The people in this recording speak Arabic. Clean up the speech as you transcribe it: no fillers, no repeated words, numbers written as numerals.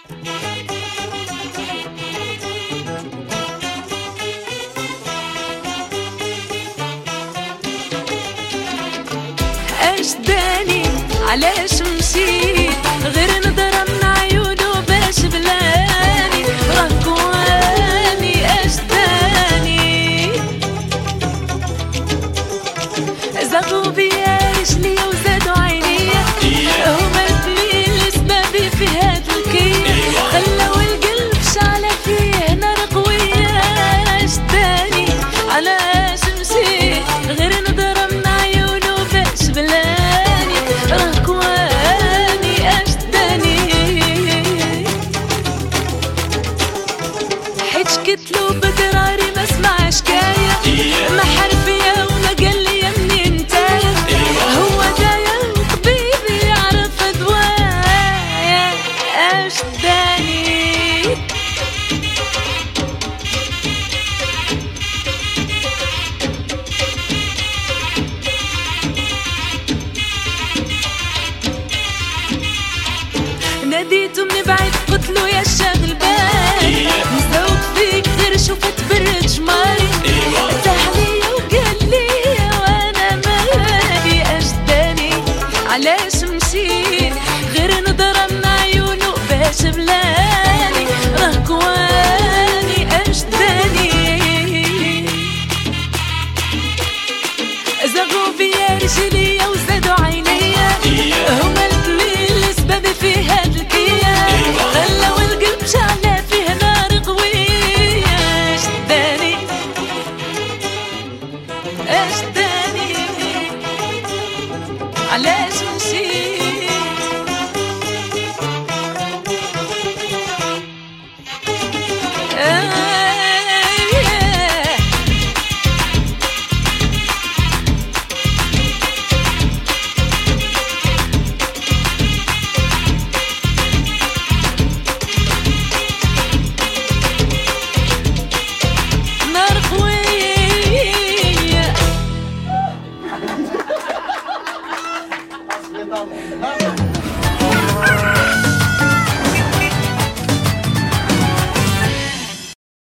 أشداني علاش مشيت غير نظرة من عيونه باش بلاني ركواني أشداني زغوا بيا رجلي وزادوا عينيا هما الاثنين لسبابي في هاد الكيس خلاو القلب شعلة فيه نار قوية أشداني علاش مشيت غير نظرة من عيونه باش بلاني ركواني أشداني حيت شكتلو بقراري ما سمع شكاية ما حرفية وما قال لي منين نتايا هو دايا وطبيبي يعرف دوايا أشداني ناديته من بعيد قلتلو يا شاب